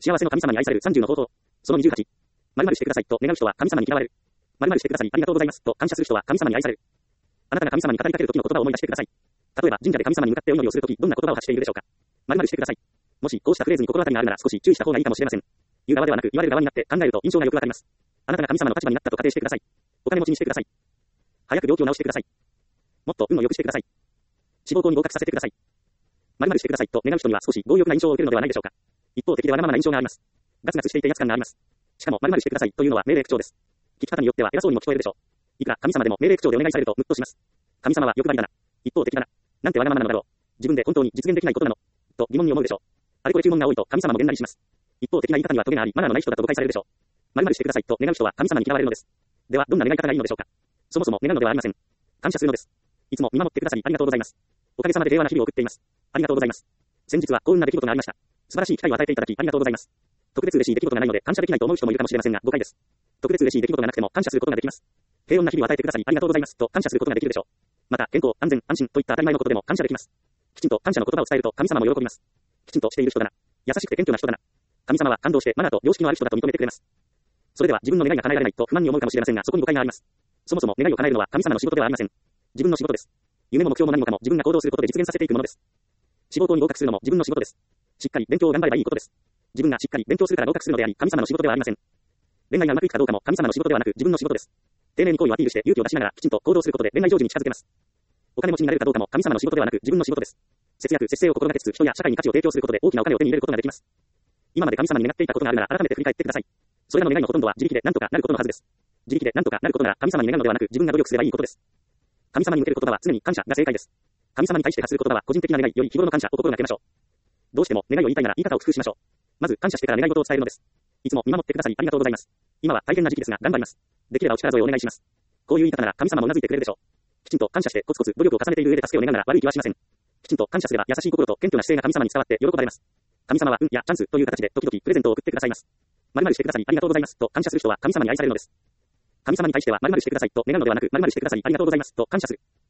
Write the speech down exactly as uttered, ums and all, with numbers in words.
幸せの神様に愛されるさんじゅうの方法。そのにじゅうはち。〇〇してくださいと願う人は神様に嫌われる。〇〇してくださいありがとうございますと感謝する人は神様に愛される。あなたが神様に語りかける時の言葉を思い出してください。例えば神社で神様に向かってお祈りをするとき、どんな言葉を発しているでしょうか。〇〇してください。もしこうしたフレーズに心当たりがあるなら少し注意した方がいいかもしれません。言う側ではなく言われる側になって考えると印象がよくわかります。あなたが神様の立場になったと仮定してください。お金持ちにしてください。早く病気を治してください。もっと運を良くしてください。志望校に合格させてください。〇〇してくださいと願う人には少し強欲な印象を受けるのではないでしょうか。一方的でわがままな印象があります。ガツガツしていて威圧感があります。しかも〇〇してくださいというのは命令口調です。聞き方によっては偉そうにも聞こえるでしょう。いくら神様でも命令口調でお願いされるとムッとします。神様は欲張りだな。一方的だな。なんてわがままなのだろう。自分で本当に実現できないことなのと疑問に思うでしょう。あれこれ注文が多いと神様もげんなりします。一方的な言い方にはトゲがありマナーのない人だと誤解されるでしょう。〇〇してくださいと願う人は神様に嫌われるのです。ではどんな願い方がいいのでしょうか。そもそも願うのではありません。感謝するのです。いつも見守ってくださりありがとうございます。おかげさまで平和な日々を送っています。ありがとうございます。先日は幸運な出来事がありました。素晴らしい機会を与えていただきありがとうございます。特別嬉しい出来事がないので感謝できないと思う人もいるかもしれませんが誤解です。特別嬉しい出来事がなくても感謝することができます。平穏な日々を与えてくださりありがとうございますと感謝することができるでしょう。また健康、安全、安心といった当たり前のことでも感謝できます。きちんと感謝の言葉を伝えると神様も喜びます。きちんとしている人だな。優しくて謙虚な人だな。神様は感動してマナーと良識のある人だと認めてくれます。それでは自分の願いが叶えられないと不満に思うかもしれませんがそこに誤解があります。そもそも願いを叶えるのは神様の仕事ではありません。自分の仕事です。夢も目標も何もかも自分が行動することで実現させていくものです。志望校に合格するのも自分の仕事です。しっかり勉強を頑張ればいいことです。自分がしっかり勉強するから合格するのであり神様の仕事ではありません。恋愛がうまくいくかどうかも神様の仕事ではなく自分の仕事です。丁寧に行為をアピールして勇気を出しながらきちんと行動することで恋愛成就に近づけます。お金持ちになれるかどうかも神様の仕事ではなく自分の仕事です。節約、節制を心がけつつ人や社会に価値を提供することで大きなお金を手に入れることができます。今まで神様に願っていたことがあるなら改めて振り返ってください。それらの願いのほとんどは自力で何とかなることのはずです。自力で何とかなることなら神様に願うのではなく自分が努力すればいいことです。神様に向ける言葉は常に感謝が正解です。神様に対して発する言葉は個人的な願いより日頃の感謝を心がけましょう。どうしても願いを言いたいなら言い方を工夫しましょう。まず感謝してから願い事を伝えるのです。いつも見守ってくださりありがとうございます。今は大変な時期ですが頑張ります。できればお力添えをお願いします。こういう言い方なら神様もうなずいてくれるでしょう。きちんと感謝してコツコツ努力を重ねている上で助けを願うなら悪い気はしません。きちんと感謝すれば優しい心と謙虚な姿勢が神様に伝わって喜ばれます。神様は運やチャンスという形で時々プレゼントを送ってくださいます。〇〇してくださりありがとうございますと感謝する人は神様に愛されるのです。神様に対しては〇〇してくださいと願うのではなく〇〇してくださりありがとうございますと感謝する。